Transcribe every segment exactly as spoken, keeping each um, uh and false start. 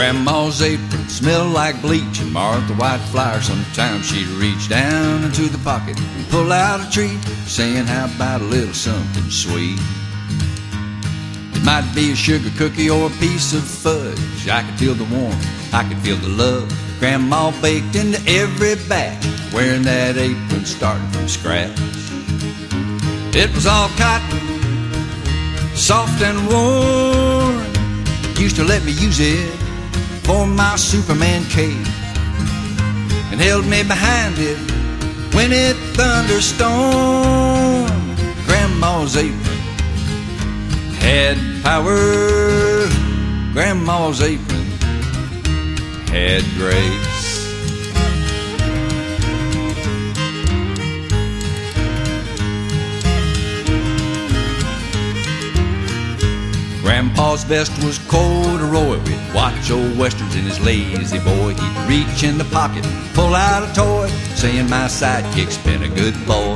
Grandma's apron smelled like bleach, and Martha White Flower sometimes she'd reach down into the pocket and pull out a treat, saying how about a little something sweet. It might be a sugar cookie or a piece of fudge. I could feel the warmth, I could feel the love. Grandma baked into every batch, wearing that apron starting from scratch. It was all cotton, soft and warm. Used to let me use it for my Superman cape, and held me behind it when it thunderstormed. Grandma's apron had power, Grandma's apron had grace. Grandpa's vest was corduroy with watch old westerns in his lazy boy. He'd reach in the pocket, pull out a toy, saying my sidekick's been a good boy.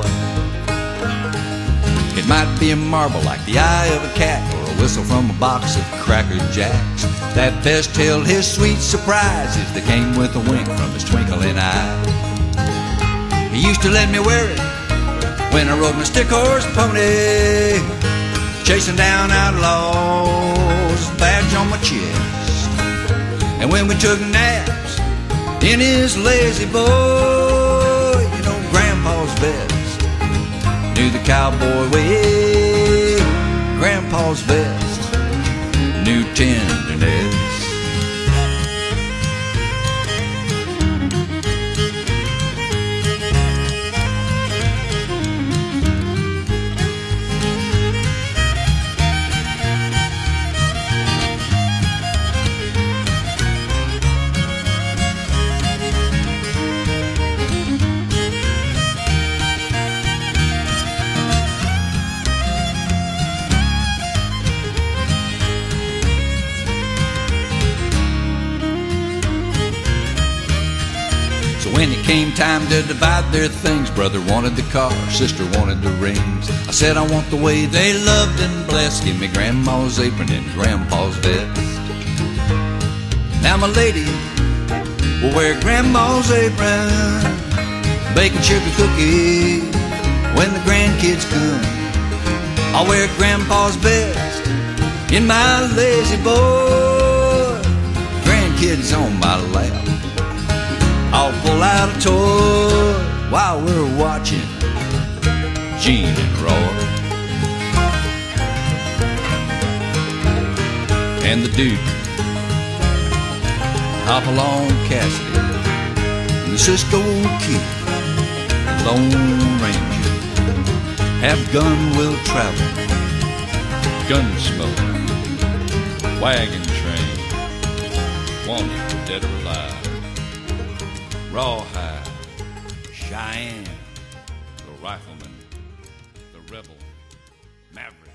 It might be a marble like the eye of a cat, or a whistle from a box of Cracker Jacks. That vest held his sweet surprises that came with a wink from his twinkling eye. He used to let me wear it when I rode my stick horse pony, chasing down outlaws, badge on my chest. And when we took naps in his lazy boy, you know, Grandpa's vest knew the cowboy way. Grandpa's vest knew tenderness. When it came time to divide their things, brother wanted the car, sister wanted the rings. I said I want the way they loved and blessed. Give me Grandma's apron and Grandpa's vest. Now my lady will wear Grandma's apron, baking sugar cookies when the grandkids come. I'll wear Grandpa's vest in my lazy boy, grandkids on my lap. I'll pull out a toy while we're watching Gene and Roy. And the Duke, Hopalong Cassidy, and the Cisco Kid, and Lone Ranger, have gun will travel, Gunsmoke, wagon train, wanted dead or alive. Rawhide, Cheyenne, the Rifleman, the Rebel, Maverick.